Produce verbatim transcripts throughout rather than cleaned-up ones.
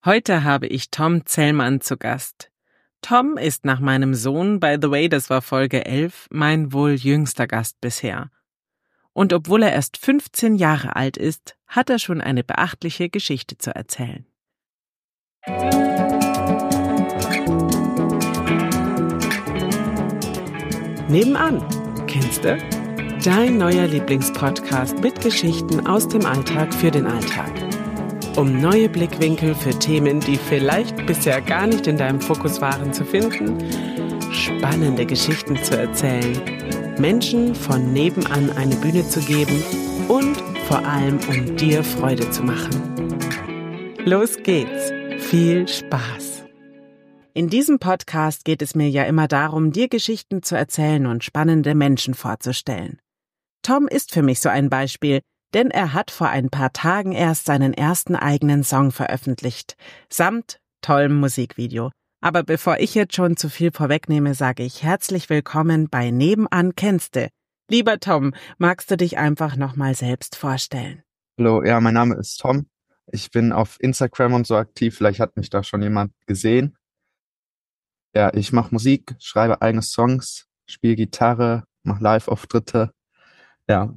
Heute habe ich Tom Zellmann zu Gast. Tom ist nach meinem Sohn, by the way, das war Folge elf, mein wohl jüngster Gast bisher. Und obwohl er erst fünfzehn Jahre alt ist, hat er schon eine beachtliche Geschichte zu erzählen. Nebenan, kennst du? Dein neuer Lieblingspodcast mit Geschichten aus dem Alltag für den Alltag. Um neue Blickwinkel für Themen, die vielleicht bisher gar nicht in deinem Fokus waren, zu finden, spannende Geschichten zu erzählen, Menschen von nebenan eine Bühne zu geben und vor allem, um dir Freude zu machen. Los geht's! Viel Spaß! In diesem Podcast geht es mir ja immer darum, dir Geschichten zu erzählen und spannende Menschen vorzustellen. Tom ist für mich so ein Beispiel, denn er hat vor ein paar Tagen erst seinen ersten eigenen Song veröffentlicht, samt tollem Musikvideo. Aber bevor ich jetzt schon zu viel vorwegnehme, sage ich herzlich willkommen bei Nebenan kennste. Lieber Tom, magst du dich einfach nochmal selbst vorstellen? Hallo, ja, mein Name ist Tom. Ich bin auf Instagram und so aktiv, vielleicht hat mich da schon jemand gesehen. Ja, ich mache Musik, schreibe eigene Songs, spiele Gitarre, mache Live-Auftritte. Ja,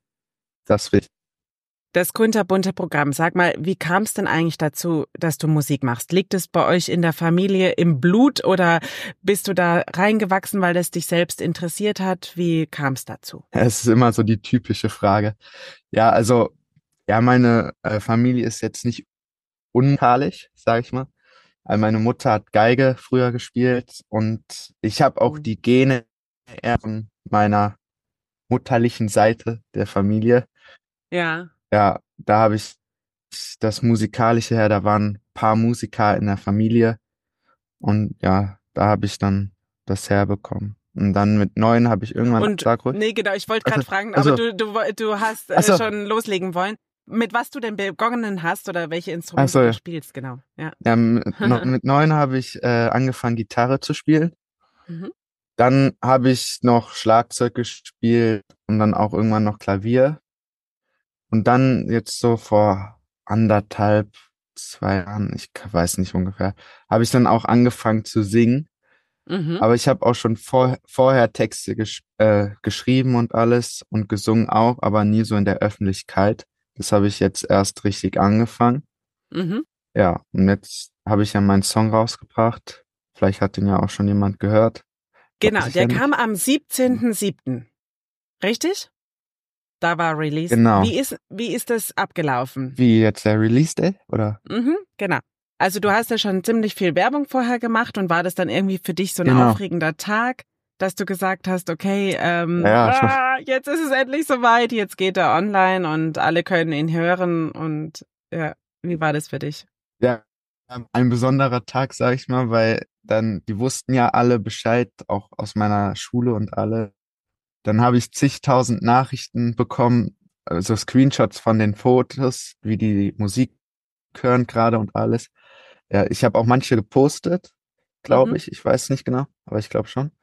das will ich. Das kunterbunte Programm. Sag mal, wie kam es denn eigentlich dazu, dass du Musik machst? Liegt es bei euch in der Familie im Blut oder bist du da reingewachsen, weil es dich selbst interessiert hat? Wie kam es dazu? Es ist immer so die typische Frage. Ja, also, ja, meine äh, Familie ist jetzt nicht unmusikalisch, sag ich mal. Also meine Mutter hat Geige früher gespielt und ich habe auch die Gene eher von meiner mutterlichen Seite der Familie. Ja. Ja, da habe ich das Musikalische her, da waren ein paar Musiker in der Familie und ja, da habe ich dann das herbekommen. Und dann mit neun habe ich irgendwann... Und, Sag ruhig. nee, genau, ich wollte gerade Also, fragen, also, aber du, du, du hast äh, also, schon loslegen wollen. Mit was du denn begonnen hast oder welche Instrumente also, du spielst, genau. Ja, ja, mit, mit neun habe ich äh, angefangen, Gitarre zu spielen. Mhm. Dann habe ich noch Schlagzeug gespielt und dann auch irgendwann noch Klavier. Und dann jetzt so vor anderthalb, zwei Jahren, ich weiß nicht ungefähr, habe ich dann auch angefangen zu singen. Mhm. Aber ich habe auch schon vor, vorher Texte gesch äh, geschrieben und alles und gesungen auch, aber nie so in der Öffentlichkeit. Das habe ich jetzt erst richtig angefangen. Mhm. Ja, und jetzt habe ich ja meinen Song rausgebracht. Vielleicht hat den ja auch schon jemand gehört. Genau, Weiß ich der ja nicht. kam am siebzehnten siebten Richtig? Da war Release. Genau. Wie ist, wie ist das abgelaufen? Wie jetzt der Release Day, oder? Mhm, genau. Also du hast ja schon ziemlich viel Werbung vorher gemacht und war das dann irgendwie für dich so ein Genau. aufregender Tag, dass du gesagt hast, okay, ähm, Ja, schon. ah, jetzt ist es endlich soweit, jetzt geht er online und alle können ihn hören und ja, wie war das für dich? Ja, ähm, ein besonderer Tag, sag ich mal, weil dann, die wussten ja alle Bescheid, auch aus meiner Schule und alle. Dann habe ich zigtausend Nachrichten bekommen, also Screenshots von den Fotos, wie die Musik hören gerade und alles. Ja, ich habe auch manche gepostet, glaube Mhm. ich. Ich weiß nicht genau, aber ich glaube schon.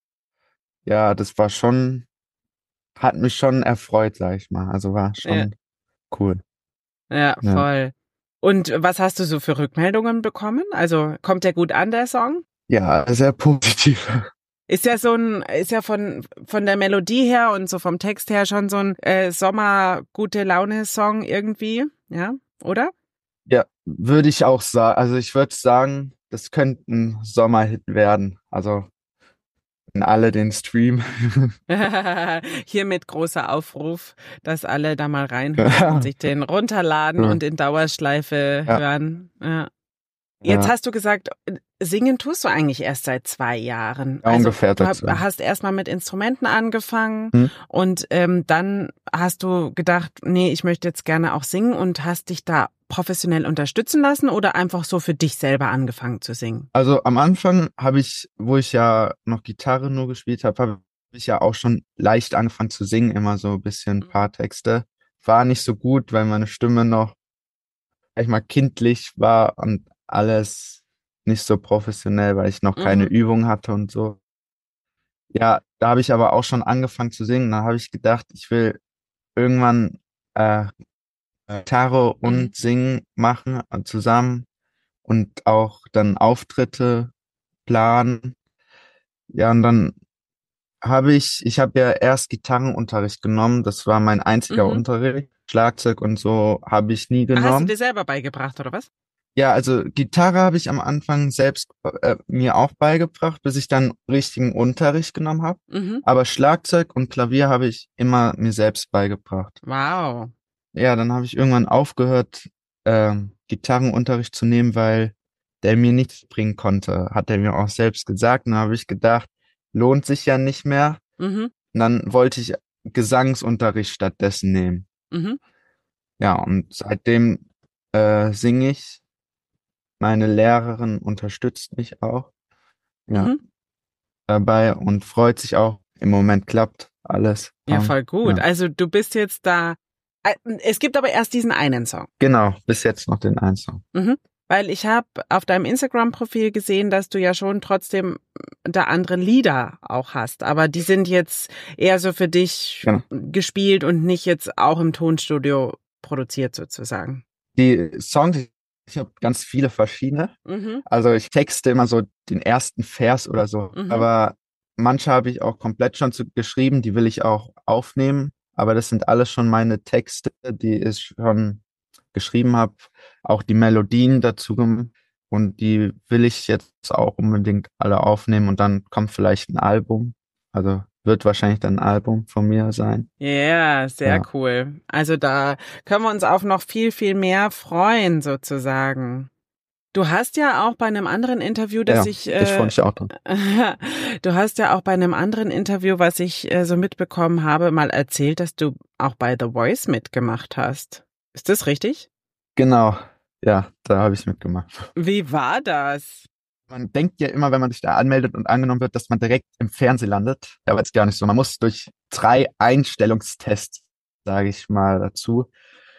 Ja, das war schon, hat mich schon erfreut, sag ich mal. Also war Ja, schon cool. ja, Ja. voll. Und was hast du so für Rückmeldungen bekommen? Also kommt der gut an, der Song? Ja, sehr positiv. Ist ja so ein, ist ja von von der Melodie her und so vom Text her schon so ein äh, Sommer-gute-Laune-Song irgendwie, ja, oder? Ja, würde ich auch sagen. Also ich würde sagen, das könnte ein Sommerhit werden. Also wenn alle den Stream. Hiermit großer Aufruf, dass alle da mal reinhören Ja. und sich den runterladen Ja. und in Dauerschleife Ja. hören. Ja. Jetzt Ja. hast du gesagt, singen tust du eigentlich erst seit zwei Jahren. Ja, Also ungefähr du seit hab, zwei. hast erstmal mit Instrumenten angefangen Hm? und ähm, dann hast du gedacht, nee, ich möchte jetzt gerne auch singen und hast dich da professionell unterstützen lassen oder einfach so für dich selber angefangen zu singen? Also am Anfang habe ich, wo ich ja noch Gitarre nur gespielt habe, habe ich ja auch schon leicht angefangen zu singen, immer so ein bisschen ein paar Texte. War nicht so gut, weil meine Stimme noch, sag ich mal, kindlich war und alles nicht so professionell, weil ich noch keine Mhm. Übung hatte und so. Ja, da habe ich aber auch schon angefangen zu singen. Da habe ich gedacht, ich will irgendwann äh, Gitarre Mhm. und Singen machen äh, zusammen. und auch dann Auftritte planen. Ja, und dann habe ich, ich habe ja erst Gitarrenunterricht genommen, das war mein einziger Mhm. Unterricht. Schlagzeug und so habe ich nie Ah, hast du genommen. dir selber beigebracht, oder was? Ja, also Gitarre habe ich am Anfang selbst äh, mir auch beigebracht, bis ich dann richtigen Unterricht genommen habe. Mhm. Aber Schlagzeug und Klavier habe ich immer mir selbst beigebracht. Wow. Ja, dann habe ich irgendwann aufgehört, ähm, Gitarrenunterricht zu nehmen, weil der mir nichts bringen konnte, hat er mir auch selbst gesagt. Und dann habe ich gedacht, lohnt sich ja nicht mehr. Mhm. Und dann wollte ich Gesangsunterricht stattdessen nehmen. Mhm. Ja, und seitdem äh, singe ich. Meine Lehrerin unterstützt mich auch, ja, Mhm. dabei und freut sich auch. Im Moment klappt alles. Ja, Ähm, voll gut. ja, Also du bist jetzt da. Äh, Es gibt aber erst diesen einen Song. genau, bis jetzt noch den einen Song. Mhm. Weil ich habe auf deinem Instagram-Profil gesehen, dass du ja schon trotzdem da andere Lieder auch hast. Aber die sind jetzt eher so für dich Genau. gespielt und nicht jetzt auch im Tonstudio produziert sozusagen. Die Songs, ich habe ganz viele verschiedene. Mhm. Also ich texte immer so den ersten Vers oder so, Mhm. aber manche habe ich auch komplett schon zu, geschrieben, die will ich auch aufnehmen. Aber das sind alles schon meine Texte, die ich schon geschrieben habe, auch die Melodien dazu gem- und die will ich jetzt auch unbedingt alle aufnehmen und dann kommt vielleicht ein Album. Also wird wahrscheinlich dann ein Album von mir sein. Ja, yeah, sehr Ja, cool. Also da können wir uns auf noch viel, viel mehr freuen sozusagen. Du hast ja auch bei einem anderen Interview, das ja, ich, ich freue äh, mich auch drauf. du hast ja auch bei einem anderen Interview, was ich äh, so mitbekommen habe, mal erzählt, dass du auch bei The Voice mitgemacht hast. Ist das richtig? Genau, ja, da habe ich mitgemacht. Wie war das? Man denkt ja immer, wenn man sich da anmeldet und angenommen wird, dass man direkt im Fernsehen landet. Aber ist gar nicht so. Man muss durch drei Einstellungstests, sage ich mal dazu,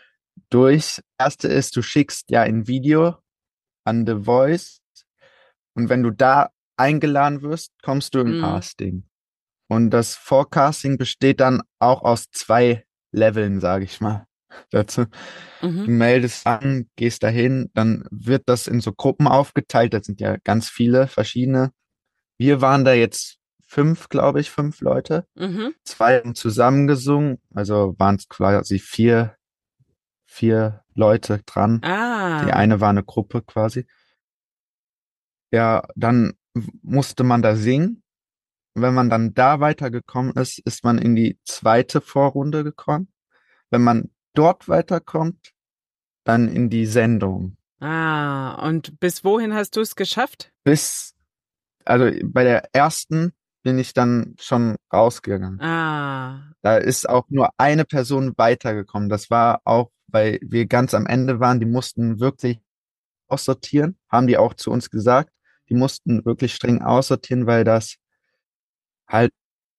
durch. Erste ist, du schickst ja ein Video an The Voice und wenn du da eingeladen wirst, kommst du im Mhm. Casting. Und das Forecasting besteht dann auch aus zwei Leveln, sage ich mal dazu. Mhm. Du meldest an, gehst dahin, dann wird das in so Gruppen aufgeteilt. Das sind ja ganz viele verschiedene. Wir waren da jetzt fünf, glaube ich, fünf Leute. Mhm. Zwei haben zusammengesungen, also waren es quasi vier, vier Leute dran. Die Ah. eine war eine Gruppe quasi. Ja, dann musste man da singen. Wenn man dann da weitergekommen ist, ist man in die zweite Vorrunde gekommen. Wenn man dort weiterkommt, dann in die Sendung. Ah. Und bis wohin hast du es geschafft? Bis, also bei der ersten bin ich dann schon rausgegangen. Ah. Da ist auch nur eine Person weitergekommen. Das war auch, weil wir ganz am Ende waren, die mussten wirklich aussortieren, haben die auch zu uns gesagt. Die mussten wirklich streng aussortieren, weil das halt,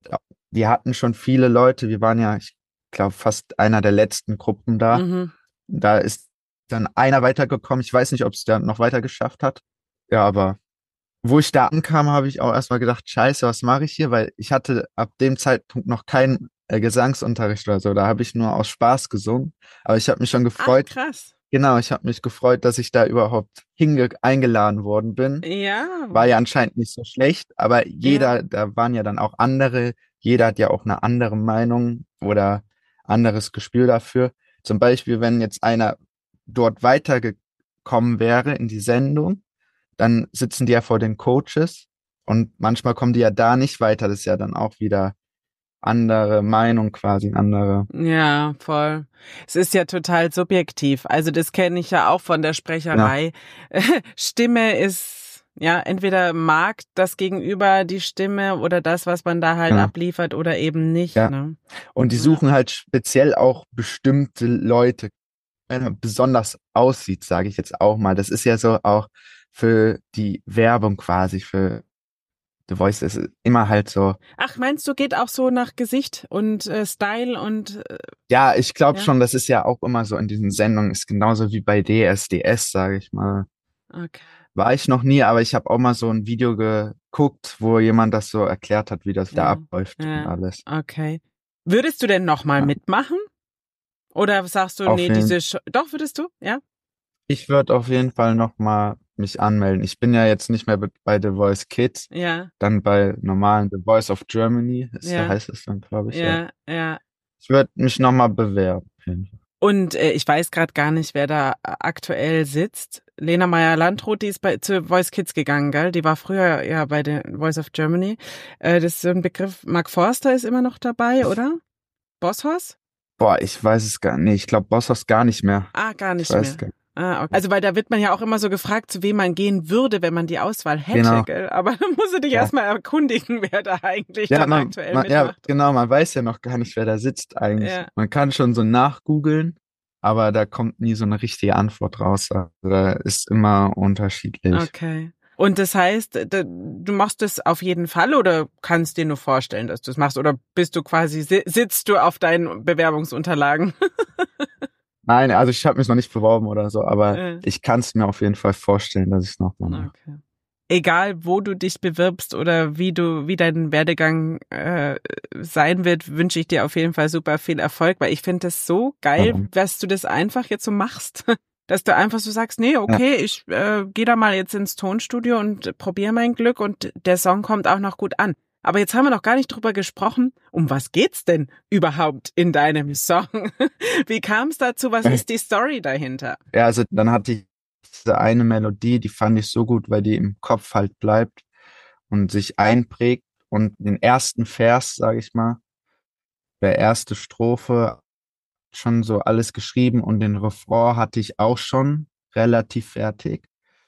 wir hatten schon viele Leute, wir waren ja, ich glaube, fast einer der letzten Gruppen da. Mhm. Da ist dann einer weitergekommen. Ich weiß nicht, ob es da noch weiter geschafft hat. Ja, aber wo ich da ankam, habe ich auch erstmal gedacht, scheiße, was mache ich hier? Weil ich hatte ab dem Zeitpunkt noch keinen äh, Gesangsunterricht oder so. Da habe ich nur aus Spaß gesungen. Aber ich habe mich schon Ach, gefreut. krass. Genau, ich habe mich gefreut, dass ich da überhaupt hinge eingeladen worden bin. Ja. War ja anscheinend nicht so schlecht, aber Ja. jeder, da waren ja dann auch andere, jeder hat ja auch eine andere Meinung oder anderes Gespür dafür. Zum Beispiel, wenn jetzt einer dort weitergekommen wäre in die Sendung, dann sitzen die ja vor den Coaches und manchmal kommen die ja da nicht weiter. Das ist ja dann auch wieder andere Meinung quasi, andere. Ja, voll. Es ist ja total subjektiv. Also das kenne ich ja auch von der Genau, Sprecherei. Stimme ist, ja, entweder mag das Gegenüber die Stimme oder das, was man da halt genau. abliefert oder eben nicht, Ja. ne? Und die Ja. suchen halt speziell auch bestimmte Leute, wenn er besonders aussieht, sage ich jetzt auch mal. Das ist ja so auch für die Werbung quasi, für The Voice ist immer halt so. Ach, meinst du, geht auch so nach Gesicht und äh, Style und äh, Ja, ich glaube ja? schon, das ist ja auch immer so in diesen Sendungen, ist genauso wie bei D S D S, sage ich mal. Okay. War ich noch nie, aber ich habe auch mal so ein Video geguckt, wo jemand das so erklärt hat, wie das da Ja. abläuft und Ja. alles. Okay. Würdest du denn nochmal Ja, mitmachen? Oder sagst du, auf nee, diese jeden, Sch Doch, würdest du? Ja? ich würde auf jeden Fall noch mal mich anmelden. Ich bin ja jetzt nicht mehr be- bei The Voice Kids, Ja, dann bei normalen The Voice of Germany, ist, so ja, heißt es dann, glaube ich, ja. ja, ja. Ich würde mich nochmal bewerben. Und äh, ich weiß gerade gar nicht, wer da aktuell sitzt. Lena Meyer-Landrut, die ist bei zu Voice Kids gegangen, gell? Die war früher ja bei der Voice of Germany. Äh, das ist so ein Begriff. Mark Forster ist immer noch dabei, oder? Bosshaus? Boah, ich weiß es gar nicht. Ich glaube, Bosshaus gar nicht mehr. Ah, gar Ich nicht weiß mehr. es gar nicht. Ah, okay. Also weil da wird man ja auch immer so gefragt, zu wem man gehen würde, wenn man die Auswahl hätte, Genau. gell? Aber dann musst du dich Ja. erstmal erkundigen, wer da eigentlich Ja, dann man, aktuell man, ja, mitmacht. genau, man weiß ja noch gar nicht, wer da sitzt eigentlich. Ja. Man kann schon so nachgoogeln, aber da kommt nie so eine richtige Antwort raus. Also da ist immer unterschiedlich. Okay. Und das heißt, da- du machst das auf jeden Fall oder kannst dir nur vorstellen, dass du es machst? Oder bist du quasi, si- sitzt du auf deinen Bewerbungsunterlagen? Nein, also ich habe mich noch nicht beworben oder so, aber Äh, ich kann es mir auf jeden Fall vorstellen, dass ich es nochmal mache. Okay. Egal, wo du dich bewirbst oder wie du, wie dein Werdegang äh, sein wird, wünsche ich dir auf jeden Fall super viel Erfolg, weil ich finde es so geil, Ja. dass du das einfach jetzt so machst. Dass du einfach so sagst, nee, okay, ich äh, gehe da mal jetzt ins Tonstudio und probiere mein Glück und der Song kommt auch noch gut an. Aber jetzt haben wir noch gar nicht drüber gesprochen, um was geht's denn überhaupt in deinem Song? Wie kam es dazu? Was ist die Story dahinter? Ja, also dann hatte ich diese eine Melodie, die fand ich so gut, weil die im Kopf halt bleibt und sich einprägt. Und den ersten Vers, sage ich mal, der erste Strophe, schon so alles geschrieben und den Refrain hatte ich auch schon relativ fertig.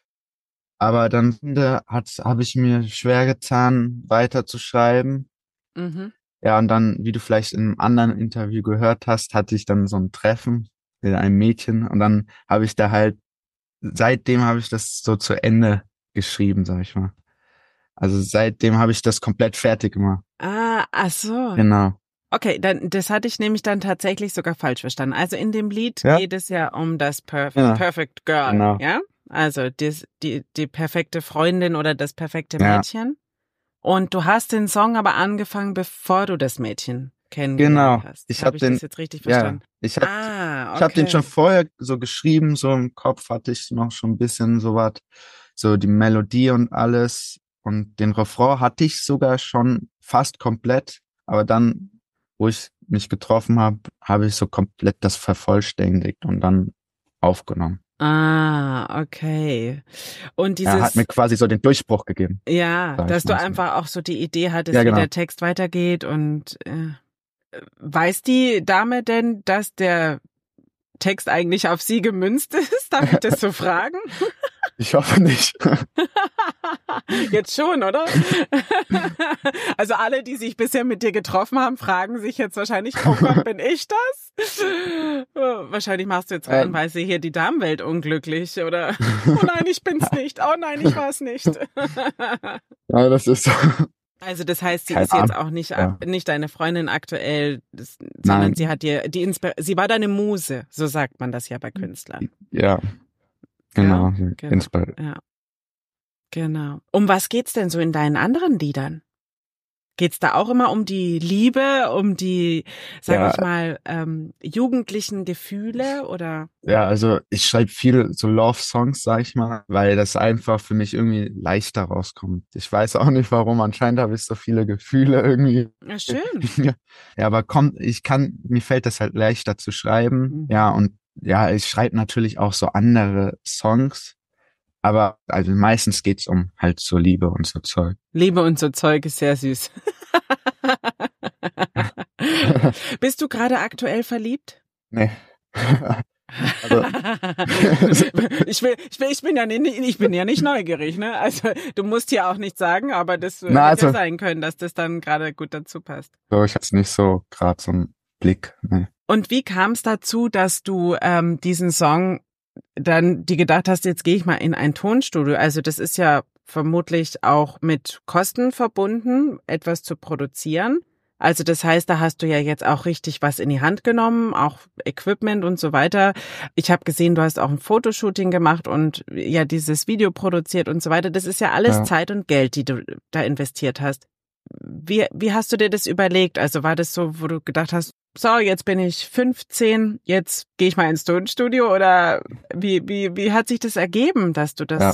Aber dann habe ich mir schwer getan, weiter zu schreiben. Mhm. Ja, und dann, wie du vielleicht in einem anderen Interview gehört hast, hatte ich dann so ein Treffen mit einem Mädchen und dann habe ich da halt, seitdem habe ich das so zu Ende geschrieben, sag ich mal. Also seitdem habe ich das komplett fertig gemacht. Ah, ach so. Genau. Okay, dann das hatte ich nämlich dann tatsächlich sogar falsch verstanden. Also in dem Lied Ja. geht es ja um das Perf Ja. Perfect Girl, Genau. ja? Also die, die, die perfekte Freundin oder das perfekte Ja. Mädchen. Und du hast den Song aber angefangen, bevor du das Mädchen kennengelernt Genau. hast. Ich Hab hab ich den- das jetzt richtig Ja, verstanden? ich hab, Ah, okay. ich hab den schon vorher so geschrieben, so im Kopf hatte ich noch schon ein bisschen so was, so die Melodie und alles. Und den Refrain hatte ich sogar schon fast komplett, aber dann, wo ich mich getroffen habe, habe ich so komplett das vervollständigt und dann aufgenommen. Ah, okay. Und dieses, Er hat mir quasi so den Durchbruch gegeben. ja, sag ich dass du mal so. einfach auch so die Idee hattest, Ja, wie genau. der Text weitergeht und äh, weiß die Dame denn, dass der Text eigentlich auf sie gemünzt ist? Darf ich das so fragen? Ich hoffe nicht. Jetzt schon, oder? Also alle, die sich bisher mit dir getroffen haben, fragen sich jetzt wahrscheinlich, oh Gott, bin ich das? Wahrscheinlich machst du jetzt Ähm. reihenweise hier die Damenwelt unglücklich, oder? Oh nein, ich bin's nicht. Oh nein, ich war's nicht. Ja, das ist so. Also das heißt, sie Keine ist jetzt Ahnung. auch nicht, Ja. nicht deine Freundin aktuell, das, sondern Nein. sie hat dir die Inspir sie war deine Muse, so sagt man das ja bei Künstlern. Ja, genau. Ja, genau. Inspir- Ja. Genau. Um was geht's denn so in deinen anderen Liedern? Geht's da auch immer um die Liebe, um die, sag Ja. ich mal, ähm, jugendlichen Gefühle oder? Ja, also ich schreibe viel so Love-Songs, sag ich mal, weil das einfach für mich irgendwie leichter rauskommt. Ich weiß auch nicht warum, anscheinend habe ich so viele Gefühle irgendwie. Ja, schön. Ja, aber kommt, ich kann, mir fällt das halt leichter zu schreiben. Mhm. Ja, und ja, ich schreibe natürlich auch so andere Songs, aber also meistens geht's um halt so Liebe und so Zeug. Liebe und so Zeug ist sehr süß. Bist du gerade aktuell verliebt? Nee. Also, ich will, ich will, ich bin ja nicht, ich bin ja nicht neugierig, ne? Also du musst hier auch nichts sagen, aber das Na, hätte ja also- sein können, dass das dann gerade gut dazu passt. so, ich hatte nicht so gerade so einen Blick. Nee. Und wie kam es dazu, dass du ähm, diesen Song dann die gedacht hast, jetzt gehe ich mal in ein Tonstudio? Also das ist ja vermutlich auch mit Kosten verbunden, etwas zu produzieren. Also das heißt, da hast du ja jetzt auch richtig was in die Hand genommen, auch Equipment und so weiter. Ich habe gesehen, du hast auch ein Fotoshooting gemacht und ja dieses Video produziert und so weiter. Das ist ja alles Ja. Zeit und Geld, die du da investiert hast. Wie, wie hast du dir das überlegt? Also war das so, wo du gedacht hast, so, jetzt bin ich fünfzehn, jetzt gehe ich mal ins Tonstudio oder wie, wie, wie hat sich das ergeben, dass du das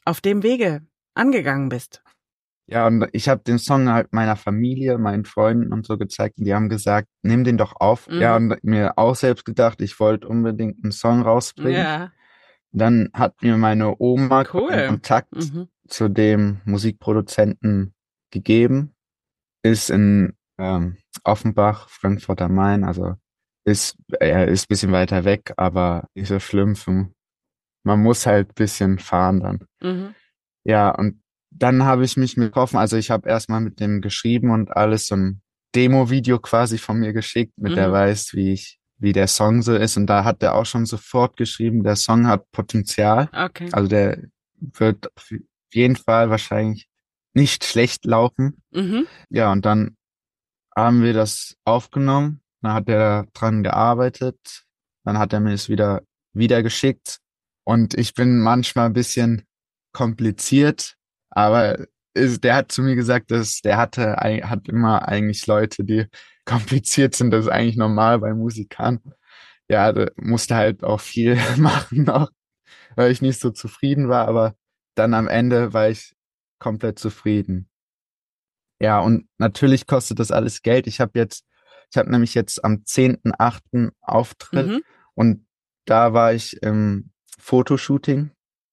auf dem Wege angegangen bist. Ja, und ich habe den Song halt meiner Familie, meinen Freunden und so gezeigt und die haben gesagt, nimm den doch auf. Mhm. Ja, und mir auch selbst gedacht, ich wollte unbedingt einen Song rausbringen. Ja. Dann hat mir meine Oma Cool. einen Kontakt Mhm. zu dem Musikproduzenten gegeben. Ist in ähm, Offenbach, Frankfurt am Main, also ist, er ist ein bisschen weiter weg, aber nicht so schlimm. Für, man muss halt ein bisschen fahren dann. Mhm. Ja, und dann habe ich mich mit getroffen, also ich habe erstmal mit dem geschrieben und alles, so ein Demo-Video quasi von mir geschickt, mit Mhm. der weiß, wie ich, wie der Song so ist. Und da hat er auch schon sofort geschrieben, der Song hat Potenzial. Okay. Also der wird auf jeden Fall wahrscheinlich nicht schlecht laufen. Mhm. Ja, und dann haben wir das aufgenommen, dann hat er dran gearbeitet, dann hat er mir es wieder, wieder geschickt. Und ich bin manchmal ein bisschen kompliziert, aber ist, der hat zu mir gesagt, dass der hatte, ei- hat immer eigentlich Leute, die kompliziert sind. Das ist eigentlich normal bei Musikern. Ja, da musste halt auch viel machen noch, weil ich nicht so zufrieden war, aber dann am Ende war ich komplett zufrieden. Ja, und natürlich kostet das alles Geld. Ich habe jetzt, ich habe nämlich jetzt am zehnten achten Auftritt Mhm. und da war ich im Fotoshooting.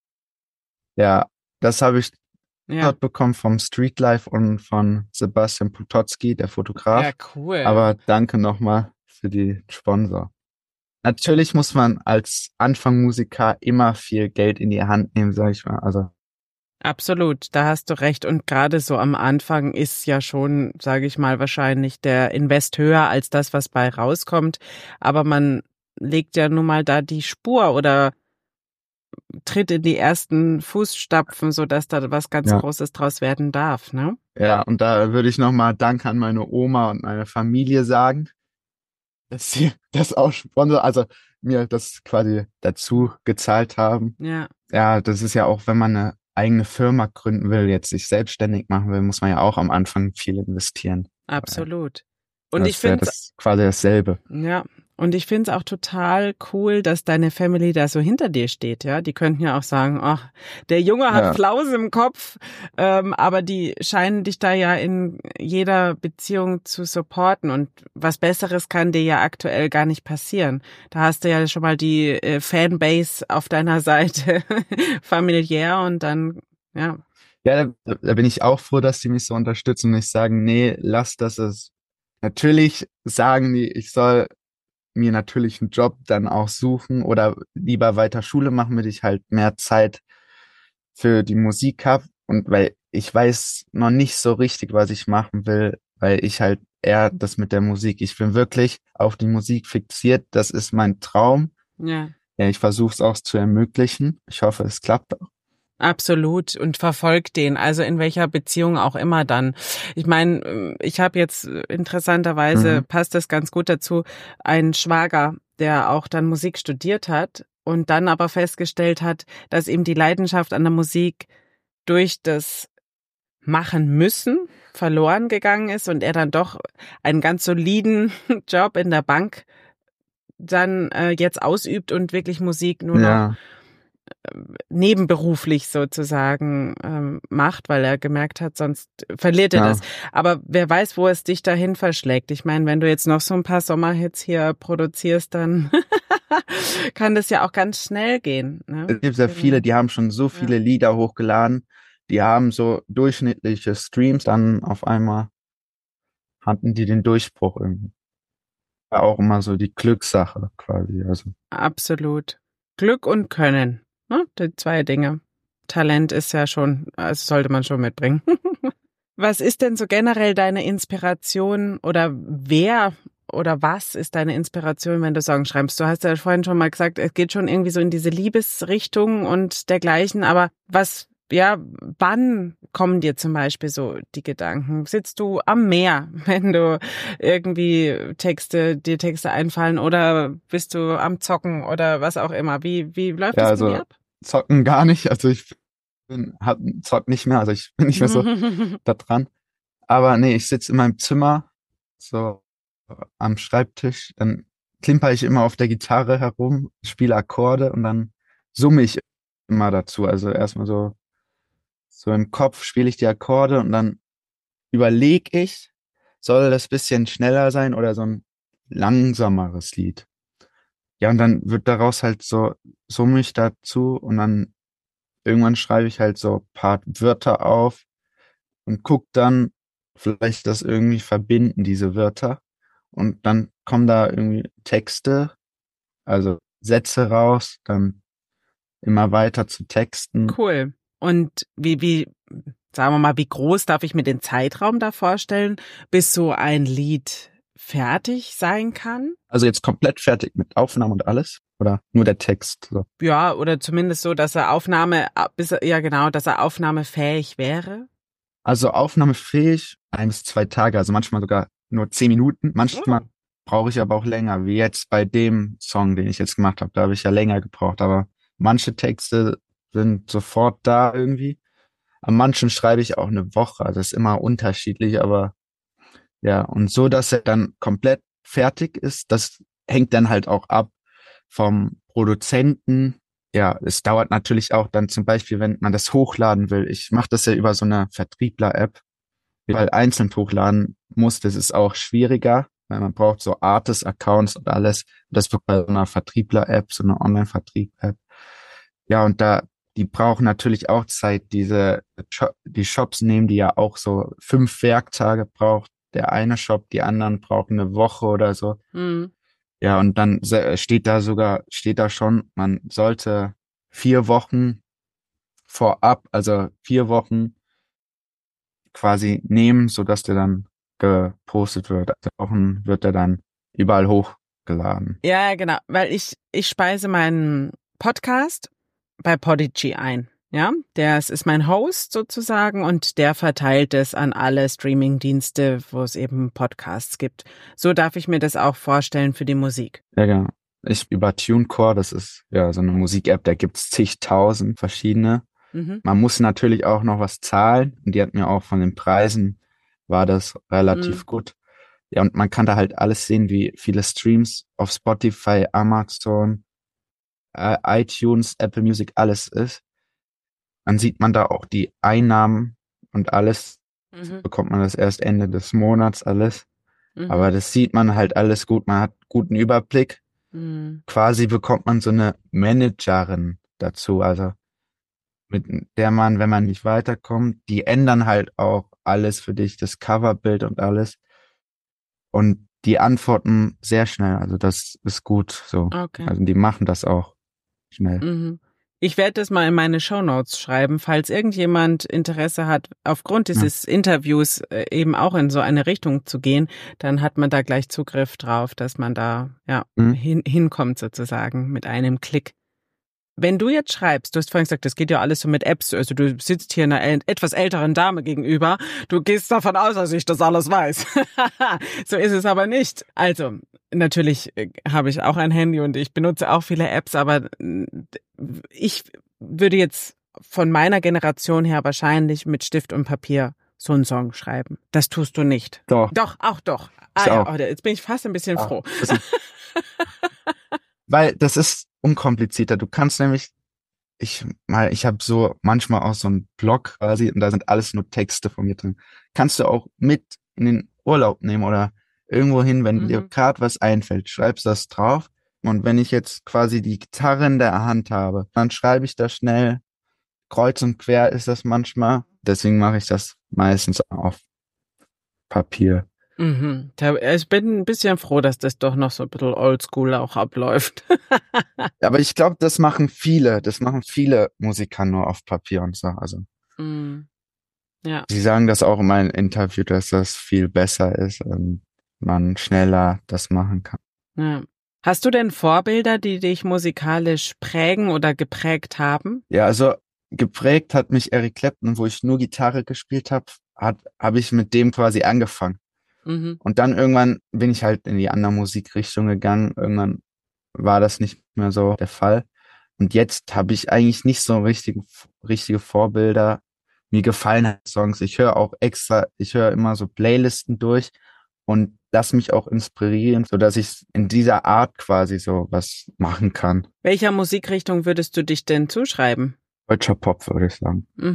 Ja, das habe ich Ja. dort bekommen vom Streetlife und von Sebastian Potocki, der Fotograf. Ja, cool. Aber danke nochmal für die Sponsor. Natürlich muss man als Anfangmusiker immer viel Geld in die Hand nehmen, sag ich mal. Also Absolut, da hast du recht. Und gerade so am Anfang ist ja schon, sage ich mal, wahrscheinlich der Invest höher als das, was bei rauskommt. Aber man legt ja nun mal da die Spur oder tritt in die ersten Fußstapfen, sodass da was ganz ja, Großes draus werden darf, ne? ja, und da würde ich nochmal Dank an meine Oma und meine Familie sagen, dass sie das auch sponsor, also mir das quasi dazu gezahlt haben. Ja, Ja, das ist ja auch, wenn man eine eigene Firma gründen will, jetzt sich selbstständig machen will, muss man ja auch am Anfang viel investieren. absolut. Und ich Das wäre finde das quasi dasselbe. Ja, und ich finde es auch total cool, dass deine Family da so hinter dir steht, ja. Die könnten ja auch sagen, ach, der Junge hat Ja, Flause im Kopf, ähm, aber die scheinen dich da ja in jeder Beziehung zu supporten und was Besseres kann dir ja aktuell gar nicht passieren. Da hast du ja schon mal die äh, Fanbase auf deiner Seite familiär und dann, ja, ja, da, da bin ich auch froh, dass die mich so unterstützen und nicht sagen, nee, lass das. Es. Natürlich sagen die, ich soll mir natürlich einen Job dann auch suchen oder lieber weiter Schule machen, damit ich halt mehr Zeit für die Musik habe. Und weil ich weiß noch nicht so richtig, was ich machen will, weil ich halt eher das mit der Musik, ich bin wirklich auf die Musik fixiert. Das ist mein Traum. ja. Ja, ich versuche es auch zu ermöglichen. Ich hoffe, es klappt auch. Absolut und verfolgt den, also in welcher Beziehung auch immer dann. Ich meine, ich habe jetzt interessanterweise, Mhm. passt das ganz gut dazu, einen Schwager, der auch dann Musik studiert hat und dann aber festgestellt hat, dass ihm die Leidenschaft an der Musik durch das Machen müssen verloren gegangen ist und er dann doch einen ganz soliden Job in der Bank dann äh, jetzt ausübt und wirklich Musik nur noch Ja, nebenberuflich sozusagen ähm, macht, weil er gemerkt hat, sonst verliert er ja. das. Aber wer weiß, wo es dich dahin verschlägt. Ich meine, wenn du jetzt noch so ein paar Sommerhits hier produzierst, dann kann das ja auch ganz schnell gehen. Ne? Es gibt sehr viele, die haben schon so viele Ja. Lieder hochgeladen, die haben so durchschnittliche Streams, dann auf einmal hatten die den Durchbruch irgendwie. War auch immer so die Glückssache quasi. Also, Absolut. Glück und Können, ne? Die zwei Dinge. Talent ist ja schon, also sollte man schon mitbringen. Was ist denn so generell deine Inspiration oder wer oder was ist deine Inspiration, wenn du Songs schreibst? Du hast ja vorhin schon mal gesagt, es geht schon irgendwie so in diese Liebesrichtung und dergleichen, aber was, ja, wann kommen dir zum Beispiel so die Gedanken? Sitzt du am Meer, wenn du irgendwie Texte, dir Texte einfallen oder bist du am Zocken oder was auch immer? Wie, wie läuft ja, das bei dir also ab? zocken gar nicht. Also ich bin, hab, zock nicht mehr, also ich bin nicht mehr so da dran. Aber nee, ich sitze in meinem Zimmer, so am Schreibtisch, dann klimper ich immer auf der Gitarre herum, spiele Akkorde und dann summe ich immer dazu. Also erstmal so so im Kopf spiele ich die Akkorde und dann überlege ich, soll das bisschen schneller sein oder so ein langsameres Lied. Ja, und dann wird daraus halt so, summe ich dazu und dann irgendwann schreibe ich halt so ein paar Wörter auf und guck dann vielleicht das irgendwie verbinden, diese Wörter. Und dann kommen da irgendwie Texte, also Sätze raus, dann immer weiter zu Texten. Cool. Und wie, wie, sagen wir mal, wie groß darf ich mir den Zeitraum da vorstellen, bis so ein Lied fertig sein kann? Also jetzt komplett fertig mit Aufnahmen und alles? Oder nur der Text? So. Ja, oder zumindest so, dass er Aufnahme, bis er, ja genau, dass er aufnahmefähig wäre. Also aufnahmefähig, ein bis zwei Tage, also manchmal sogar nur zehn Minuten. Manchmal Oh. brauche ich aber auch länger, wie jetzt bei dem Song, den ich jetzt gemacht habe. Da habe ich ja länger gebraucht, aber manche Texte sind sofort da irgendwie. An manchen schreibe ich auch eine Woche, also ist immer unterschiedlich, aber ja, und so, dass er dann komplett fertig ist, das hängt dann halt auch ab vom Produzenten. Ja, es dauert natürlich auch dann zum Beispiel, wenn man das hochladen will. Ich mache das ja über so eine Vertriebler-App, weil einzeln hochladen muss, das ist auch schwieriger, weil man braucht so Artist-Accounts und alles. Das wird bei so einer Vertriebler-App, so einer Online-Vertrieb-App. Ja, und da, die brauchen natürlich auch Zeit. Diese, Sho- die Shops nehmen die ja auch so fünf Werktage braucht der eine Shop, die anderen brauchen eine Woche oder so. Mhm. Ja, und dann se- steht da sogar, steht da schon, man sollte vier Wochen vorab, also vier Wochen quasi nehmen, sodass der dann gepostet wird. Also Wochen wird er dann überall hochgeladen. Ja, ja, genau, weil ich, ich speise meinen Podcast bei Podigy ein. Ja, der ist mein Host sozusagen und der verteilt es an alle Streaming-Dienste, wo es eben Podcasts gibt. So darf ich mir das auch vorstellen für die Musik. Ja, genau. Ich über TuneCore, das ist ja so eine Musik-App, da gibt's zigtausend verschiedene. Mhm. Man muss natürlich auch noch was zahlen und die hat mir auch von den Preisen war das relativ Mhm. gut. Ja, und man kann da halt alles sehen, wie viele Streams auf Spotify, Amazon, äh, iTunes, Apple Music, alles ist. Dann sieht man da auch die Einnahmen und alles. Mhm. Bekommt man das erst Ende des Monats alles. Mhm. Aber das sieht man halt alles gut. Man hat guten Überblick. Mhm. Quasi bekommt man so eine Managerin dazu. Also mit der man, wenn man nicht weiterkommt, die ändern halt auch alles für dich, das Coverbild und alles. Und die antworten sehr schnell. Also das ist gut so. Okay. Also die machen das auch schnell. Mhm. Ich werde das mal in meine Shownotes schreiben, falls irgendjemand Interesse hat, aufgrund dieses ja. Interviews äh, eben auch in so eine Richtung zu gehen, dann hat man da gleich Zugriff drauf, dass man da ja mhm. hin, hinkommt sozusagen mit einem Klick. Wenn du jetzt schreibst, du hast vorhin gesagt, das geht ja alles so mit Apps, also du sitzt hier einer etwas älteren Dame gegenüber, du gehst davon aus, dass ich das alles weiß. So ist es aber nicht. Also, natürlich habe ich auch ein Handy und ich benutze auch viele Apps, aber ich würde jetzt von meiner Generation her wahrscheinlich mit Stift und Papier so einen Song schreiben. Das tust du nicht. Doch. Doch, auch doch. Ah, ja, oh, jetzt bin ich fast ein bisschen ah, froh. Weil das ist unkomplizierter. Du kannst nämlich, ich mal, ich habe so manchmal auch so einen Blog quasi und da sind alles nur Texte von mir drin. Kannst du auch mit in den Urlaub nehmen oder irgendwo hin, wenn mhm. dir gerade was einfällt, schreibst das drauf. Und wenn ich jetzt quasi die Gitarre in der Hand habe, dann schreibe ich da schnell, kreuz und quer ist das manchmal. Deswegen mache ich das meistens auf Papier. Mhm. Ich bin ein bisschen froh, dass das doch noch so ein bisschen oldschool auch abläuft. Aber ich glaube, das machen viele, das machen viele Musiker nur auf Papier und so. Also mhm. Ja. Sie sagen das auch in meinem Interview, dass das viel besser ist und man schneller das machen kann. Ja. Hast du denn Vorbilder, die dich musikalisch prägen oder geprägt haben? Ja, also geprägt hat mich Eric Clapton, wo ich nur Gitarre gespielt habe, hat habe ich mit dem quasi angefangen. Mhm. Und dann irgendwann bin ich halt in die andere Musikrichtung gegangen. Irgendwann war das nicht mehr so der Fall. Und jetzt habe ich eigentlich nicht so richtige, richtige Vorbilder. Mir gefallen halt Songs. Ich höre auch extra, ich höre immer so Playlisten durch und lass mich auch inspirieren, so dass ich in dieser Art quasi so was machen kann. Welcher Musikrichtung würdest du dich denn zuschreiben? Deutscher Pop, würde ich sagen. Mhm.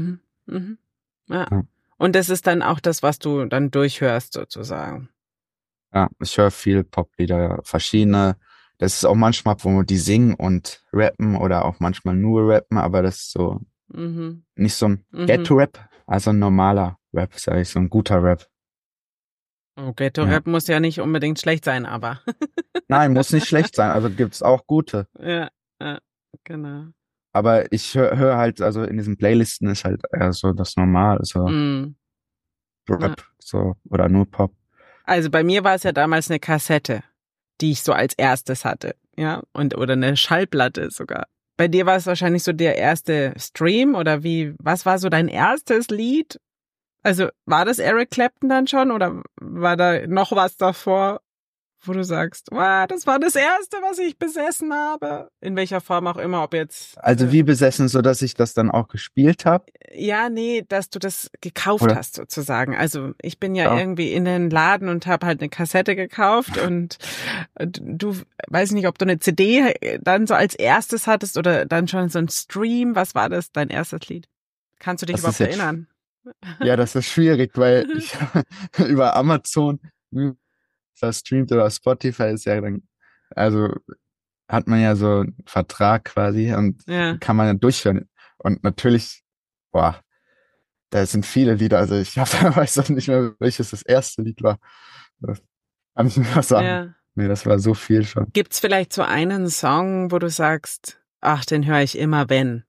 Mhm. Ja. Ja. Und das ist dann auch das, was du dann durchhörst sozusagen. Ja, ich höre viel Poplieder, verschiedene. Das ist auch manchmal, wo die singen und rappen oder auch manchmal nur rappen, aber das ist so Mhm. nicht so ein Mhm. Ghetto-Rap, also ein normaler Rap, sag ich, so ein guter Rap. Oh, Ja. Ghetto-Rap muss ja nicht unbedingt schlecht sein, aber. Nein, muss nicht schlecht sein, also gibt's auch gute. Ja, ja, genau. Aber ich höre hör halt, also in diesen Playlisten ist halt eher so das Normal, so Mm, ja. Rap, so, oder nur Pop. Also bei mir war es ja damals eine Kassette, die ich so als erstes hatte, ja, und oder eine Schallplatte sogar. Bei dir war es wahrscheinlich so der erste Stream oder wie, was war so dein erstes Lied? Also war das Eric Clapton dann schon oder war da noch was davor, wo du sagst, wow, das war das erste, was ich besessen habe? In welcher Form auch immer, ob jetzt, Also äh, wie besessen, so dass ich das dann auch gespielt habe, ja, nee, dass du das gekauft oder? hast sozusagen. Also ich bin ja Ja. irgendwie in den Laden und habe halt eine Kassette gekauft und äh, du, weiß nicht, ob du eine C D dann so als erstes hattest oder dann schon so ein Stream. Was war das, dein erstes Lied? Kannst du dich Das ist überhaupt jetzt, erinnern? ja, das ist schwierig, weil ich über Amazon verstreamt oder Spotify ist ja dann, also hat man ja so einen Vertrag quasi und Ja, kann man ja durchhören. Und natürlich, boah, da sind viele Lieder, also ich hab, weiß auch nicht mehr, welches das erste Lied war. Das kann ich nicht mehr sagen. ja. Nee, das war so viel schon. Gibt's vielleicht so einen Song, wo du sagst, ach, den höre ich immer, wenn?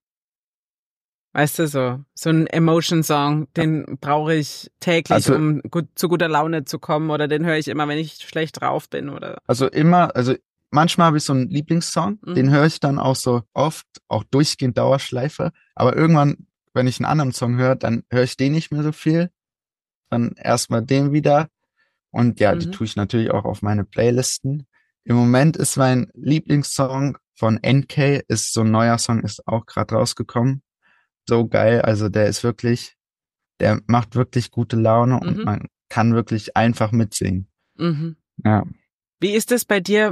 Weißt du, so, so ein Emotion-Song, den brauche ich täglich, Also, um gut, zu guter Laune zu kommen, oder den höre ich immer, wenn ich schlecht drauf bin, oder? also immer, also manchmal habe ich so einen Lieblingssong, den Mhm. höre ich dann auch so oft, auch durchgehend Dauerschleife. Aber irgendwann, wenn ich einen anderen Song höre, dann höre ich den nicht mehr so viel. Dann erstmal den wieder. Und ja, die Mhm. tue ich natürlich auch auf meine Playlisten. Im Moment ist mein Lieblingssong von N K, ist so ein neuer Song, ist auch gerade rausgekommen. So geil, also der ist wirklich, der macht wirklich gute Laune und Mhm. man kann wirklich einfach mitsingen. Mhm. Ja, Wie ist es bei dir?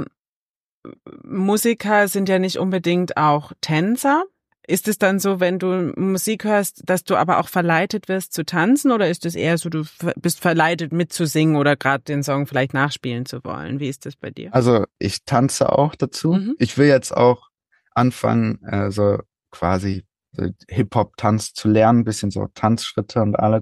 Musiker sind ja nicht unbedingt auch Tänzer. Ist es dann so, wenn du Musik hörst, dass du aber auch verleitet wirst zu tanzen, oder ist es eher so, du ver- bist verleitet mitzusingen oder gerade den Song vielleicht nachspielen zu wollen? Wie ist das bei dir? also ich tanze auch dazu. Mhm. Ich will jetzt auch anfangen, äh, so quasi so Hip-Hop-Tanz zu lernen, bisschen so Tanzschritte und alles.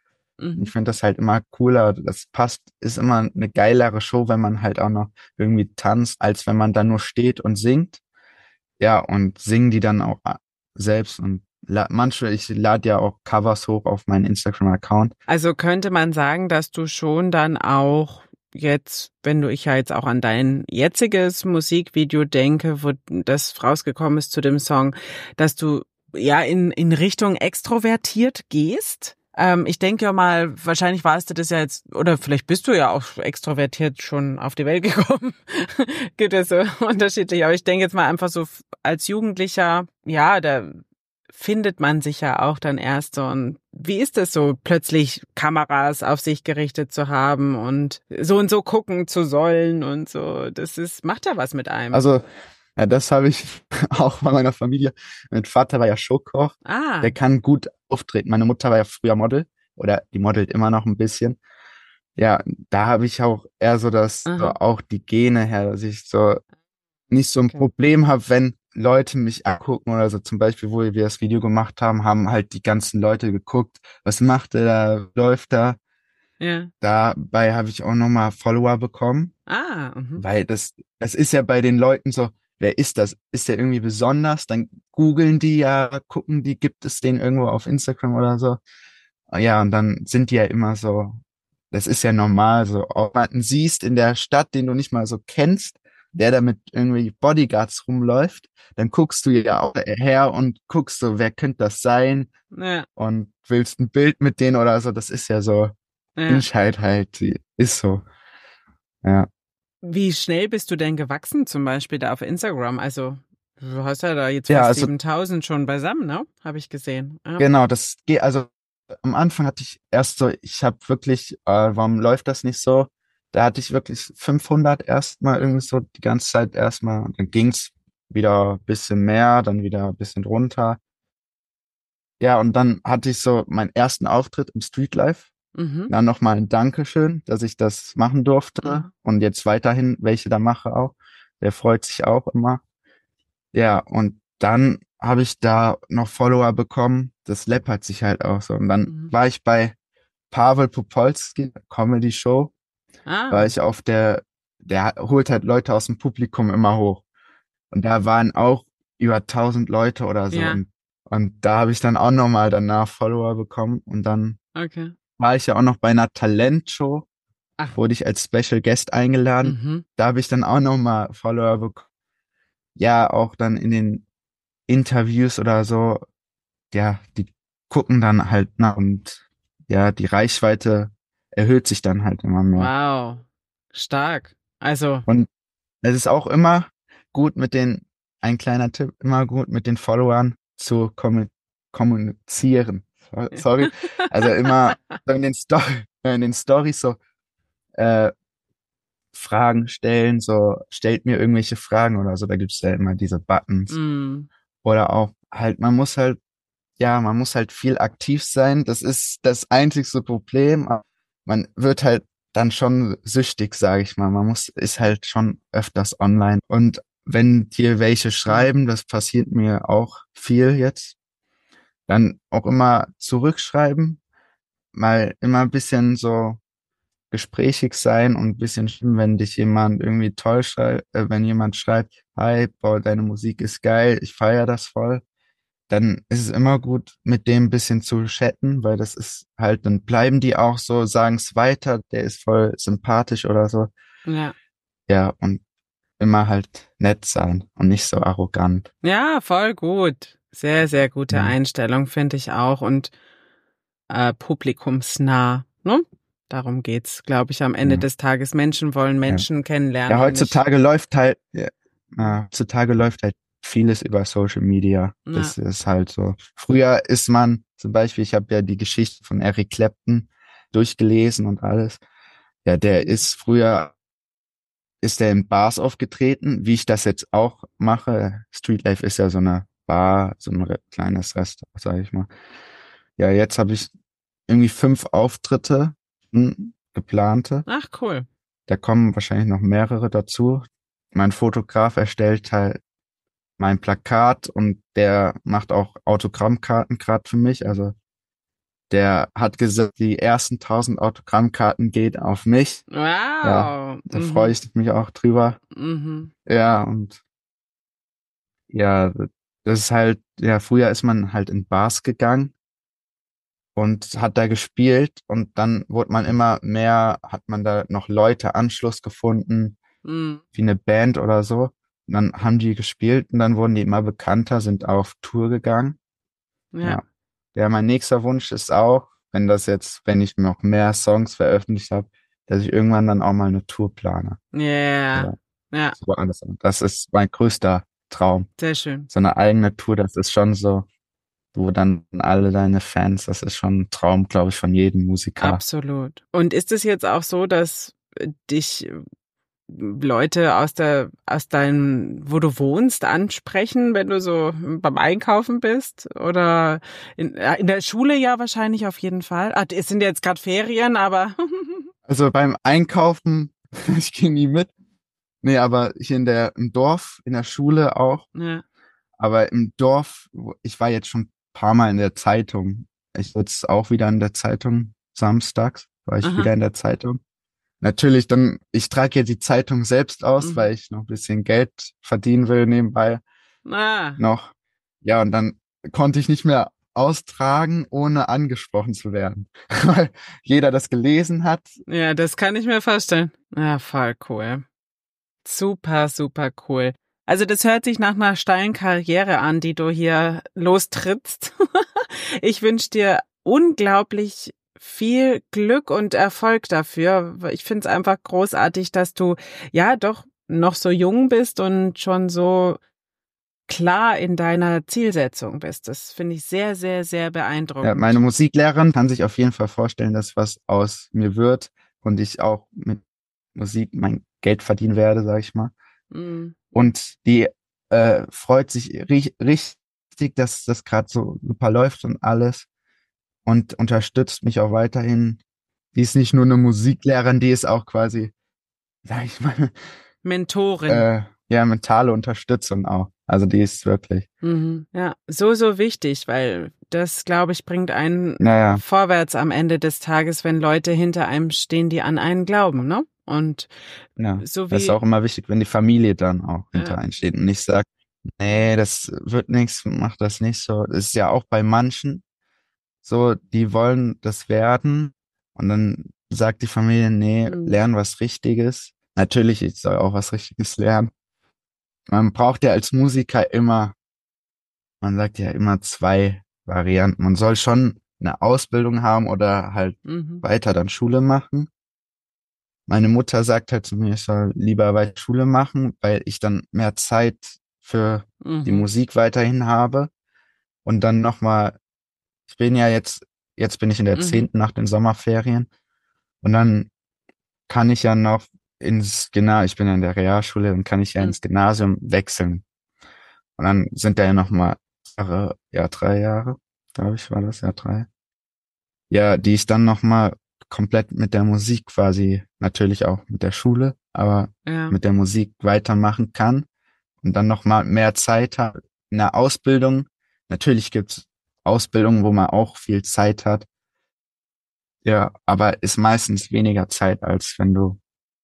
Ich Mhm. finde das halt immer cooler. Das passt, ist immer eine geilere Show, wenn man halt auch noch irgendwie tanzt, als wenn man da nur steht und singt. Ja, und singen die dann auch a- selbst und la manche, ich lade ja auch Covers hoch auf meinen Instagram-Account. Also könnte man sagen, dass du schon dann auch jetzt, wenn du ich ja jetzt auch an dein jetziges Musikvideo denke, wo das rausgekommen ist zu dem Song, dass du ja in, in Richtung extrovertiert gehst? Ähm, ich denke ja mal, wahrscheinlich warst du das ja jetzt, oder vielleicht bist du ja auch extrovertiert schon auf die Welt gekommen. Gibt es so unterschiedlich, aber ich denke jetzt mal einfach so als Jugendlicher, ja, da findet man sich ja auch dann erst so. Und wie ist es so, plötzlich Kameras auf sich gerichtet zu haben und so und so gucken zu sollen und so? Das ist, macht ja was mit einem. Also, ja, das habe ich auch bei meiner Familie. Mein Vater war ja Showkoch. Ah, Der kann gut auftreten. Meine Mutter war ja früher Model oder die modelt immer noch ein bisschen. Ja, da habe ich auch eher so das, so aha, auch die Gene her, dass ich so nicht so ein okay. Problem habe, wenn Leute mich angucken oder so. Zum Beispiel, wo wir das Video gemacht haben, haben halt die ganzen Leute geguckt, was macht er da, läuft da. Ja. Dabei habe ich auch nochmal Follower bekommen, Ah, mhm. weil das, das ist ja bei den Leuten so, wer ist das? Ist der irgendwie besonders? Dann googeln die ja, gucken die, gibt es den irgendwo auf Instagram oder so. Ja, und dann sind die ja immer so, das ist ja normal, so, ob man einen siehst in der Stadt, den du nicht mal so kennst, der da mit irgendwie Bodyguards rumläuft, dann guckst du ja auch her und guckst so, wer könnte das sein Ja, und willst ein Bild mit denen oder so, das ist ja so, ja. Menschheit halt, die ist so, ja. Wie schnell bist du denn gewachsen, zum Beispiel da auf Instagram? Also, du hast ja da jetzt Ja, fast also siebentausend schon beisammen, ne? Habe ich gesehen. Ja. genau, das geht, also am Anfang hatte ich erst so, ich habe wirklich, äh, warum läuft das nicht so? Da hatte ich wirklich fünfhundert erstmal irgendwie so die ganze Zeit erstmal. Dann ging's wieder ein bisschen mehr, dann wieder ein bisschen runter. Ja, und dann hatte ich so meinen ersten Auftritt im Streetlife. Mhm. Dann nochmal ein Dankeschön, dass ich das machen durfte Mhm. und jetzt weiterhin welche da mache auch. Der freut sich auch immer. Ja, und dann habe ich da noch Follower bekommen. Das läppert sich halt auch so. Und dann Mhm. war ich bei Pavel Popolski, Comedy Show, war Ah, ich auf der, der holt halt Leute aus dem Publikum immer hoch. Und da waren auch über tausend Leute oder so. ja, Und, und da habe ich dann auch nochmal danach Follower bekommen. Und dann okay. war ich ja auch noch bei einer Talentshow, Ach, wurde ich als Special Guest eingeladen. mhm. Da habe ich dann auch nochmal Follower bekommen. Ja, auch dann in den Interviews oder so, ja, die gucken dann halt nach und ja, die Reichweite erhöht sich dann halt immer mehr. Wow, stark. Also, Und es ist auch immer gut mit den, ein kleiner Tipp, immer gut mit den Followern zu kommu kommunizieren. So- Sorry. Also immer so in den Story, in den Stories so äh, Fragen stellen, so stellt mir irgendwelche Fragen oder so, da gibt's ja immer diese Buttons. mm, Oder auch halt, man muss halt, ja, man muss halt viel aktiv sein. Das ist das einzigste Problem. Aber man wird halt dann schon süchtig, sage ich mal. Man muss, ist halt schon öfters online. Und wenn dir welche mm. schreiben, das passiert mir auch viel jetzt, dann auch immer zurückschreiben, mal immer ein bisschen so gesprächig sein und ein bisschen schlimm, wenn dich jemand irgendwie toll schreibt, äh, wenn jemand schreibt, hi, boah, deine Musik ist geil, ich feiere das voll, dann ist es immer gut, mit dem ein bisschen zu chatten, weil das ist halt, dann bleiben die auch so, sagen es weiter, der ist voll sympathisch oder so. Ja. Ja, und immer halt nett sein und nicht so arrogant. Ja, voll gut. Sehr, sehr gute Ja, Einstellung, finde ich auch. Und äh, publikumsnah, ne? Darum geht's, glaube ich, am Ende ja, des Tages. Menschen wollen ja. Menschen Ja, kennenlernen und nicht. heutzutage läuft halt, ja, ja, heutzutage läuft halt vieles über Social Media. Ja. Das ist halt so. Früher ist man, zum Beispiel, ich habe ja die Geschichte von Eric Clapton durchgelesen und alles. Ja, der ist früher, ist der in Bars aufgetreten, wie ich das jetzt auch mache. Streetlife ist ja so eine Bar, so ein re- kleines Restaurant, sage ich mal. Ja, jetzt habe ich irgendwie fünf Auftritte, hm, geplante. Ach, cool. Da kommen wahrscheinlich noch mehrere dazu. Mein Fotograf erstellt halt mein Plakat und der macht auch Autogrammkarten gerade für mich. Also der hat gesagt, die ersten tausend Autogrammkarten geht auf mich. Ja, Wow. da freue Mhm. ich mich auch drüber. Mhm. Ja, und ja, das ist halt, ja, früher ist man halt in Bars gegangen und hat da gespielt und dann wurde man immer mehr, hat man da noch Leute Anschluss gefunden, Mhm. wie eine Band oder so. Und dann haben die gespielt und dann wurden die immer bekannter, sind auf Tour gegangen. Ja. Ja. Ja, mein nächster Wunsch ist auch, wenn das jetzt, wenn ich noch mehr Songs veröffentlicht habe, dass ich irgendwann dann auch mal eine Tour plane. Yeah. Oder Ja. so alles. Das ist mein größter Traum. Sehr schön. So eine eigene Tour, das ist schon so, wo dann alle deine Fans, das ist schon ein Traum, glaube ich, von jedem Musiker. Absolut. Und ist es jetzt auch so, dass äh, dich äh, Leute aus der, aus deinem, wo du wohnst, ansprechen, wenn du so beim Einkaufen bist? Oder in, äh, in der Schule ja wahrscheinlich auf jeden Fall. Ah, es sind jetzt gerade Ferien, aber Also beim Einkaufen, ich gehe nie mit. Nee, aber hier in der, im Dorf, in der Schule auch. ja. Aber im Dorf, wo- ich war jetzt schon ein paar Mal in der Zeitung. Ich jetzt auch wieder in der Zeitung. Samstags war ich Aha. wieder in der Zeitung. Natürlich dann, ich trage ja die Zeitung selbst aus, Mhm. weil ich noch ein bisschen Geld verdienen will nebenbei Ah, noch. Ja, und dann konnte ich nicht mehr austragen, ohne angesprochen zu werden. Weil jeder das gelesen hat. ja, das kann ich mir vorstellen. Ja, voll cool. Super, super cool. Also das hört sich nach einer steilen Karriere an, die du hier lostrittst. Ich wünsche dir unglaublich viel Glück und Erfolg dafür. Ich finde es einfach großartig, dass du ja doch noch so jung bist und schon so klar in deiner Zielsetzung bist. Das finde ich sehr, sehr, sehr Ja, meine beeindruckend. Musiklehrerin kann sich auf jeden Fall vorstellen, dass was aus mir wird und ich auch mit Musik mein Geld verdienen werde, sag ich mal. Mm, Und die äh, freut sich ri richtig dass das gerade so super läuft und alles und unterstützt mich auch weiterhin. Die ist nicht nur eine Musiklehrerin, die ist auch quasi, sag ich mal, Mentorin. äh, ja, mentale Unterstützung auch. Also die ist wirklich. Mhm. Ja, so, so wichtig, weil das, glaube ich, bringt einen Naja, vorwärts am Ende des Tages, wenn Leute hinter einem stehen, die an einen glauben, ne? Und ja. so Das ist wie, auch immer wichtig, wenn die Familie dann auch ja, hinter einen steht und nicht sagt, nee, das wird nichts, mach das nicht so. Das ist ja auch bei manchen so, die wollen das werden und dann sagt die Familie, nee, mhm. lern was Richtiges. Natürlich, ich soll auch was Richtiges lernen. Man braucht ja als Musiker immer, man sagt ja immer zwei Varianten. Man soll schon eine Ausbildung haben oder halt Mhm. weiter dann Schule machen. Meine Mutter sagt halt zu mir, ich soll lieber weiter Schule machen, weil ich dann mehr Zeit für die Mhm. Musik weiterhin habe. Und dann nochmal, ich bin ja jetzt, jetzt bin ich in der Mhm. zehnten nach den Sommerferien. Und dann kann ich ja noch ins, genau, ich bin ja in der Realschule, dann kann ich ja Mhm. ins Gymnasium wechseln. Und dann sind da ja nochmal Jahre, ja, drei Jahre, glaube ich, war das, ja, drei. Ja, die ich dann nochmal komplett mit der Musik quasi, natürlich auch mit der Schule, aber Ja. mit der Musik weitermachen kann und dann nochmal mehr Zeit hat in der Ausbildung. Natürlich gibt's Ausbildungen, wo man auch viel Zeit hat. Ja, aber ist meistens weniger Zeit, als wenn du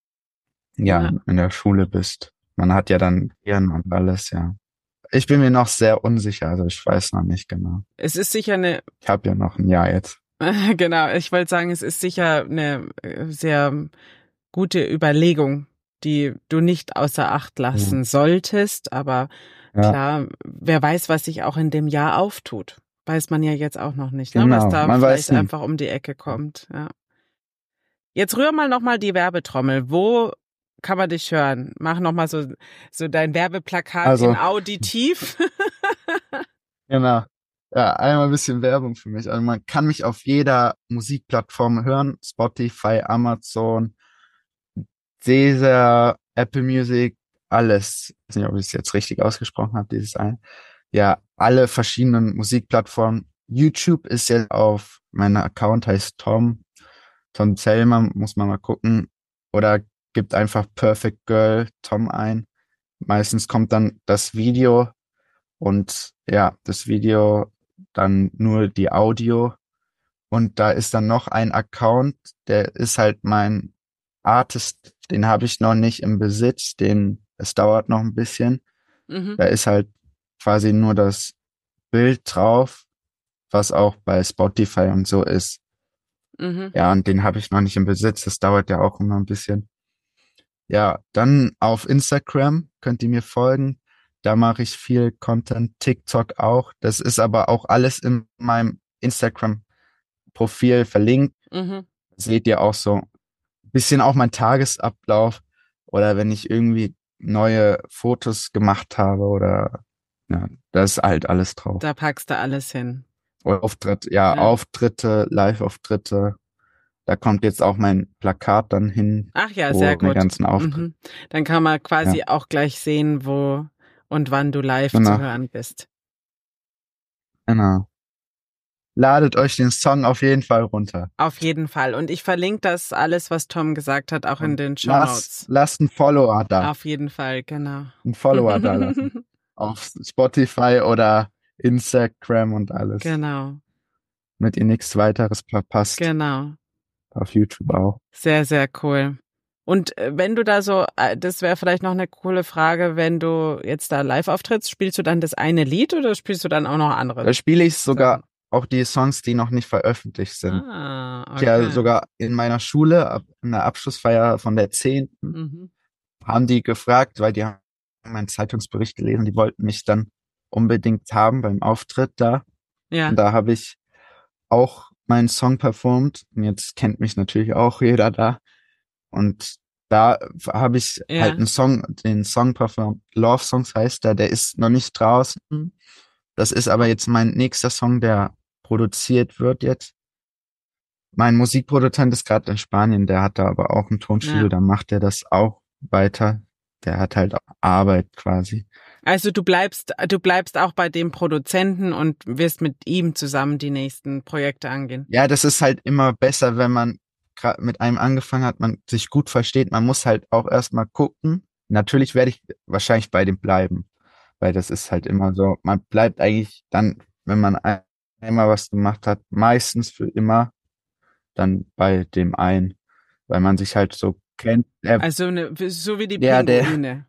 ja Ja. in der Schule bist. Man hat ja dann Hirn und alles, ja. Ich bin mir noch sehr unsicher, also ich weiß noch nicht genau. Es ist sicher eine, Ich habe ja noch ein Jahr jetzt. genau, ich wollte sagen, es ist sicher eine äh, sehr gute Überlegung, die du nicht außer Acht Ja, lassen solltest, aber ja, klar, wer weiß, was sich auch in dem Jahr auftut. Weiß man ja jetzt auch noch nicht, ne, was genau. da Man weiß vielleicht nie. einfach um die Ecke kommt, ja. Jetzt rühr mal nochmal die Werbetrommel. Wo kann man dich hören? Mach nochmal so, so dein Werbeplakat in Also, Auditiv. genau. Ja, einmal ein bisschen Werbung für mich. Also man kann mich auf jeder Musikplattform hören. Spotify, Amazon, Deezer, Apple Music, alles. Ich weiß nicht, ob ich es jetzt richtig ausgesprochen habe, dieses ein. Ja, alle verschiedenen Musikplattformen. YouTube ist jetzt auf, mein Account heißt Tom. Tom Zellmer, muss man mal gucken. Oder gibt einfach Perfect Girl Tom ein. Meistens kommt dann das Video und ja, das Video, dann nur die Audio. Und da ist dann noch ein Account, der ist halt mein Artist, den habe ich noch nicht im Besitz, den, es dauert noch ein bisschen. Mhm, Da ist halt quasi nur das Bild drauf, was auch bei Spotify und so ist. mhm, Ja, und den habe ich noch nicht im Besitz, das dauert ja auch immer ein bisschen. Ja, dann auf Instagram könnt ihr mir folgen. Da mache ich viel Content, TikTok auch. Das ist aber auch alles in meinem Instagram-Profil verlinkt. mhm. Seht ihr auch so ein bisschen auch mein Tagesablauf oder wenn ich irgendwie neue Fotos gemacht habe oder ja, da ist halt alles drauf. Da packst du alles hin. Oder Auftritt, ja, Ja. Auftritte, Live-Auftritte. Da kommt jetzt auch mein Plakat dann hin, Ach ja, sehr wo meine gut. ganzen Auftritte. Mhm. Dann kann man Ja, quasi auch gleich sehen, wo und wann du live zu genau, hören bist. genau. Ladet euch den Song auf jeden Fall runter. Auf jeden Fall. Und ich verlinke das alles, was Tom gesagt hat, auch in Und den lasst, Shownotes. lasst einen Follower da. Auf jeden Fall, genau. Einen Follower da lassen. Auf Spotify oder Instagram und alles. Genau, Damit ihr nichts weiteres verpasst. genau. Auf YouTube auch. Sehr, sehr cool. Und äh, wenn du da so, äh, das wäre vielleicht noch eine coole Frage, wenn du jetzt da live auftrittst, spielst du dann das eine Lied oder spielst du dann auch noch andere Da spiele ich sogar Sachen? auch die Songs, die noch nicht veröffentlicht sind. Ah, Ja, okay. sogar in meiner Schule, ab- in der Abschlussfeier von der zehnten Mhm. haben die gefragt, weil die haben meinen Zeitungsbericht gelesen, die wollten mich dann unbedingt haben beim Auftritt da. Und Ja, da habe ich auch meinen Song performt. Und jetzt kennt mich natürlich auch jeder da. Und da habe ich halt ja. einen Song, den Song performt. Love Songs heißt der, der ist noch nicht draußen. Das ist aber jetzt mein nächster Song, der produziert wird jetzt. Mein Musikproduzent ist gerade in Spanien, der hat da aber auch ein Tonstudio, Ja. da macht er das auch weiter. Der hat halt Arbeit quasi. Also du bleibst, du bleibst auch bei dem Produzenten und wirst mit ihm zusammen die nächsten Projekte angehen. Ja, das ist halt immer besser, wenn man gerade mit einem angefangen hat, man sich gut versteht. Man muss halt auch erstmal gucken. Natürlich werde ich wahrscheinlich bei dem bleiben, weil das ist halt immer so, man bleibt eigentlich dann, wenn man ein- einmal was gemacht hat, meistens für immer dann bei dem einen, weil man sich halt so kennt. Er, Also eine, so wie die ja, der, Pinguine.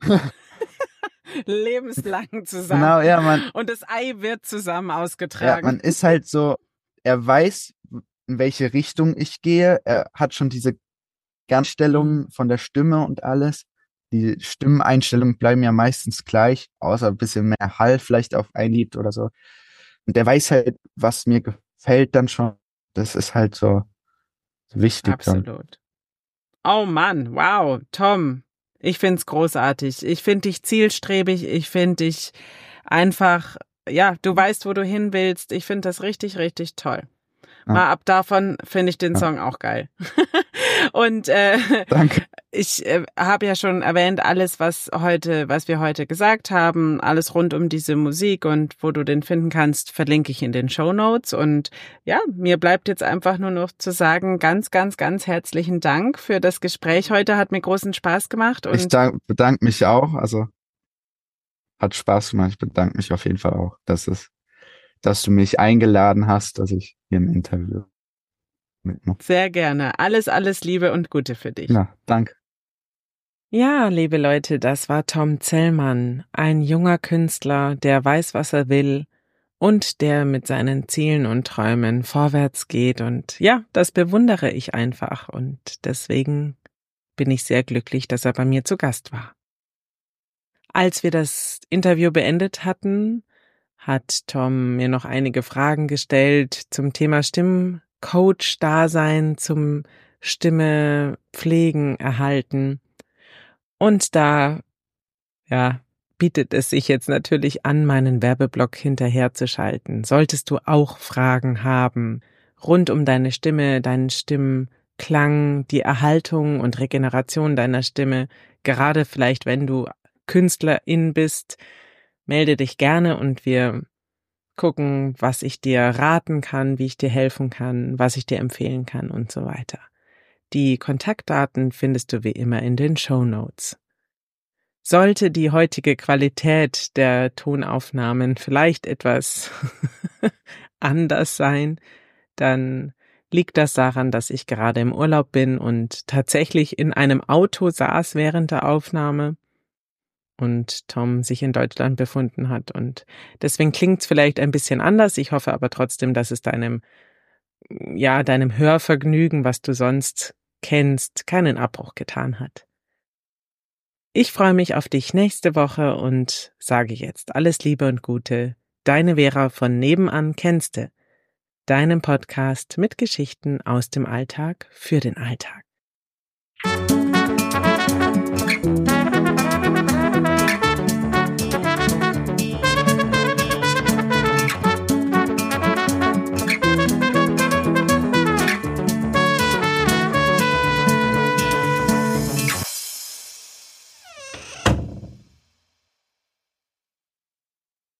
Lebenslang zusammen. genau, ja, man, Und das Ei wird zusammen ja, ausgetragen. man ist halt so, er weiß, in welche Richtung ich gehe. Er hat schon diese Ganzstellungen von der Stimme und alles. Die Stimmeneinstellungen bleiben ja meistens gleich, außer ein bisschen mehr Hall vielleicht auf ein Lied oder so. Und der weiß halt, was mir gefällt dann schon. Das ist halt so wichtig dann. Absolut. Oh Mann, wow, Tom, ich find's großartig. Ich find dich zielstrebig, ich find dich einfach, ja, du weißt, wo du hin willst. Ich find das richtig, richtig toll. Ja. Mal ab davon finde ich den Ja. Song auch geil. Und äh, Danke. ich äh, habe ja schon erwähnt, alles, was heute, was wir heute gesagt haben, alles rund um diese Musik und wo du den finden kannst, verlinke ich in den Shownotes. Und ja, mir bleibt jetzt einfach nur noch zu sagen, ganz, ganz, ganz herzlichen Dank für das Gespräch heute. Hat mir großen Spaß gemacht. Und Ich dank, bedanke mich auch. Also hat Spaß gemacht. Ich bedanke mich auf jeden Fall auch, dass es, dass du mich eingeladen hast, dass ich hier im Interview mitmache. sehr gerne. Alles, alles Liebe und Gute für dich. Ja, danke. Ja, liebe Leute, das war Tom Zellmann, ein junger Künstler, der weiß, was er will und der mit seinen Zielen und Träumen vorwärts geht. Und ja, das bewundere ich einfach und deswegen bin ich sehr glücklich, dass er bei mir zu Gast war. Als wir das Interview beendet hatten, hat Tom mir noch einige Fragen gestellt zum Thema Stimmcoach-Dasein, zum Stimme pflegen, erhalten. Und da, ja, bietet es sich jetzt natürlich an, meinen Werbeblock hinterherzuschalten. Solltest du auch Fragen haben rund um deine Stimme, deinen Stimmklang, die Erhaltung und Regeneration deiner Stimme, gerade vielleicht, wenn du Künstlerin bist, melde dich gerne und wir gucken, was ich dir raten kann, wie ich dir helfen kann, was ich dir empfehlen kann und so weiter. Die Kontaktdaten findest du wie immer in den Shownotes. Sollte die heutige Qualität der Tonaufnahmen vielleicht etwas anders sein, dann liegt das daran, dass ich gerade im Urlaub bin und tatsächlich in einem Auto saß während der Aufnahme und Tom sich in Deutschland befunden hat. Und deswegen klingt's vielleicht ein bisschen anders. Ich hoffe aber trotzdem, dass es deinem, ja, deinem Hörvergnügen, was du sonst kennst, keinen Abbruch getan hat. Ich freue mich auf dich nächste Woche und sage jetzt alles Liebe und Gute. Deine Vera von Nebenan kennste, deinem Podcast mit Geschichten aus dem Alltag für den Alltag.